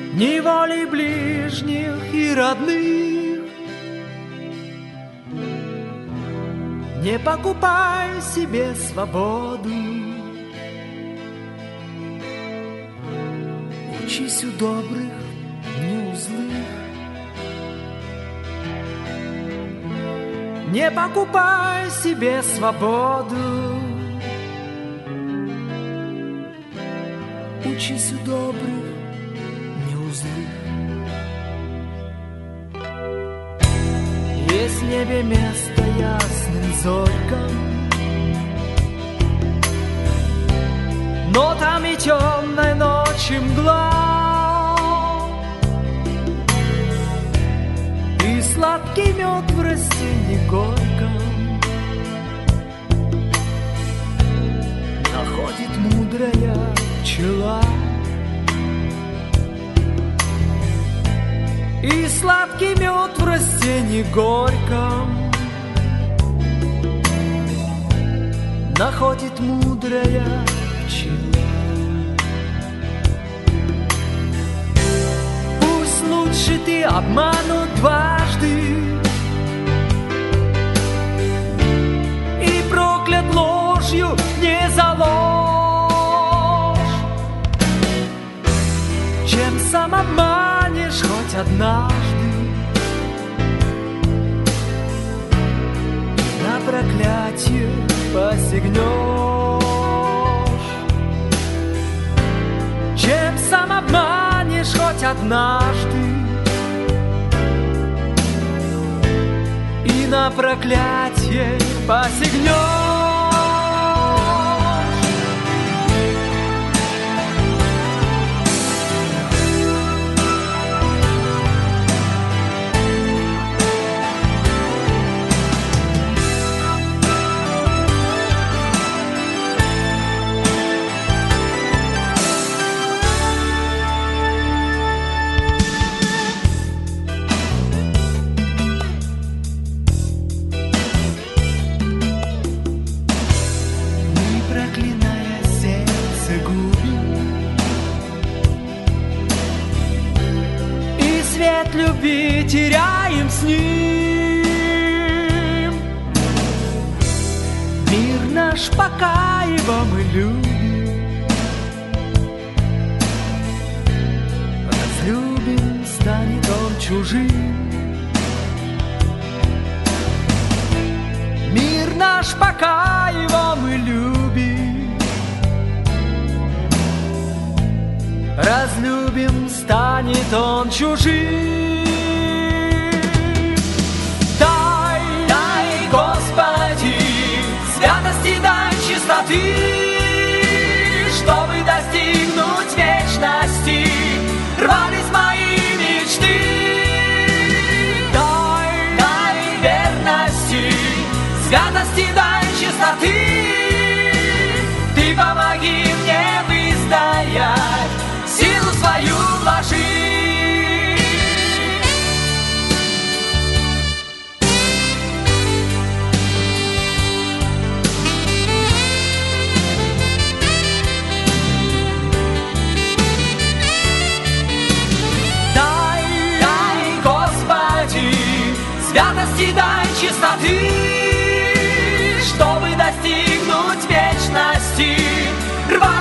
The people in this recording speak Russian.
ни воли ближних и родных. Не покупай себе свободу, учись у добрых, не у злых. Не покупай себе свободу, учись у добрых, не у злых. Есть в небе место ясным зорькам, но там и темной ночи мгла, и сладкий мед в растении горьком находит мудрая пчела. И сладкий мед в растении горьком находит мудрая пчела. Пусть лучше ты обманут дважды и проклят ложью не за ложь, чем сам обманешь хоть однажды. На проклятие посягнешь, чем сам обманешь хоть однажды, и на проклятие посягнешь. Любви теряем с ним. Мир наш пока его мы любим, разлюбим, станет он чужим. Мир наш пока его мы любим, разлюбим, станет он чужим. Господи, святости дай чистоты, чтобы достигнуть вечности, рвались мои мечты. Дай верности, святости дай чистоты, ты помоги мне выстоять, силу свою вложи. Святости дай чистоты, чтобы достигнуть вечности, рвать